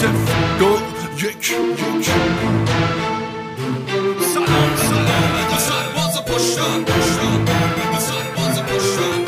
0 2 1 سلام به سرباز پشتم به سرباز پشتم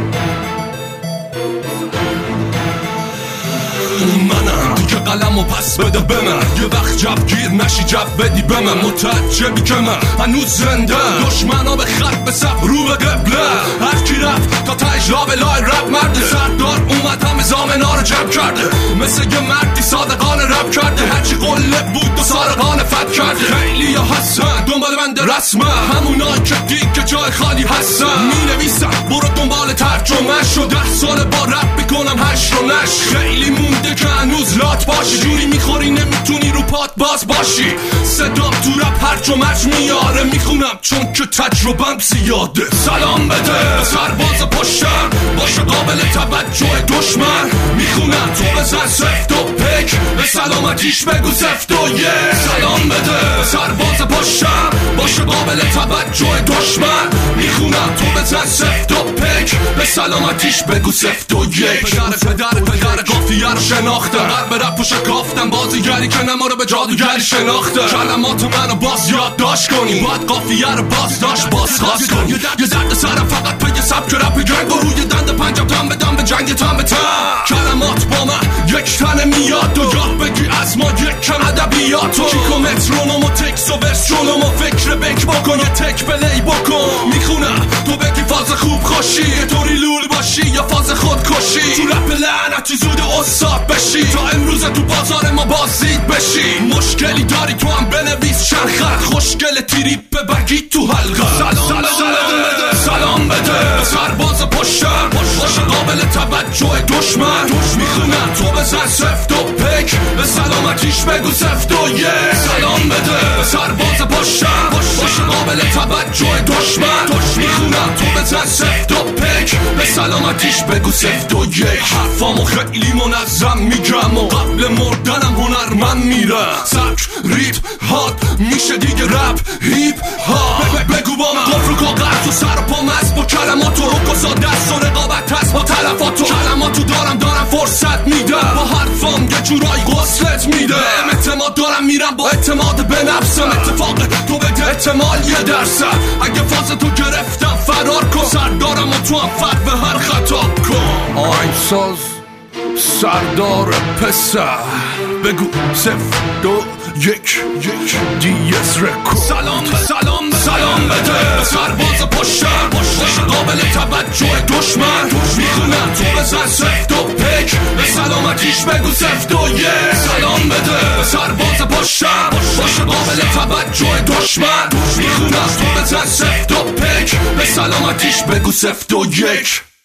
منم دیگه قلمو پس بده به من یه وقت جبگیر نشی جب بدی به من متعجبی که من هنوز زنده دشمنا به خط به سب رو به قبله هر کی رفت تا تا اجرا به لای رب مرد سردار اومد همه زامنا رو جمع کرده مثل یه مردی صادقانه رب کرده هرچی قله بود دو سارقانه فت کرده خیلی ها هستن دنبال بنده رسمه همونایی که دیگه جای خالی هستن می نویسم برو دنبال ترجمه شو 10 سال با رب میکنم هش رو نش خیلی مونده که هنوز لات باشی جوری میخوری نمیتونی رو پات باز باشی صدام تو رپ هرچ و مرچ میاره میخونم چون که تجربم زیاده سلام بده سرباز پشتم باشه قابل توجه دشمن میخونم تو بزن سفت و پک به سلامتیش بگو سفت و سلام بده سرباز پشتم باشه قابل توجه دشمن میخونم تو بزن سفت و پک به سلامتیش بگو سفت و پدر قافیه رو شناختم قلب رپ و شکافتم بازیگری که نما رو به جادوگری شناخته کلمات منو باز یادداشت کنی باید قافیه رو باز داشت باز خواست کنی یه درد سرم فقط پی سبک رپ گنگ و روی دنده پنجم دم به دم به جنگ تم به تم کلمات با من یک تنه میاد و یاد بگی از ما یک کم ادبیاتو کیکو مترونوم و تکس و ورسونوم و فکر بک بکن یه تک پلی بکن میخونم تو بگی فاز خوب خوشی یه طوری لول باشی یا فاز خودکشی تو رپ لعنتی زود استاد بشی تا امروز تو بازار ما بازدید بشی مشکلی داری تو هم بنویس چند خط خوشگل تریپ بگی تو حلقه سلام بده سرباز پشتم باشه قابل توجه دشمن میخونم تو بزن سفت و پک به سلامتیش بگو سفت و سلام بده سرباز پشتم باشه قابل توجه دشمن میخونم تو بزن سفت و پک به سلامتیش بگو سفت و حرفامو خیلی منظم میگم و قبل مردنم هنرمند میرم سبک ریپ هات میشه دیگه رپ هیپ هات بگو با من قفل و کاغذ و سر و پا مست با کلمات و رک و ساده است و رقابت هست با تلفات و کلماتو دارم فرصت میدم با حرفام یه جورایی غسلت میده اعتماد دارم میرم با اعتماد به نفسم اتفاق تو بده احتمال 1% اگه فاز تو گرفتم فرار کن سردارم و تو هم فر به هر خطا کن آهنگساز سردار پسر بگو 0 2 1 دیس رکورد سلام بده سرباز پشتم باشه قابل توجه دشمن میخونم تو بزن سفت و پک به سلامتیش بگو سفت و سلام بده سرباز پشتم باشه قابل توجه دشمن میخونم تو بزن سفت و پک به سلامتیش بگو سفت و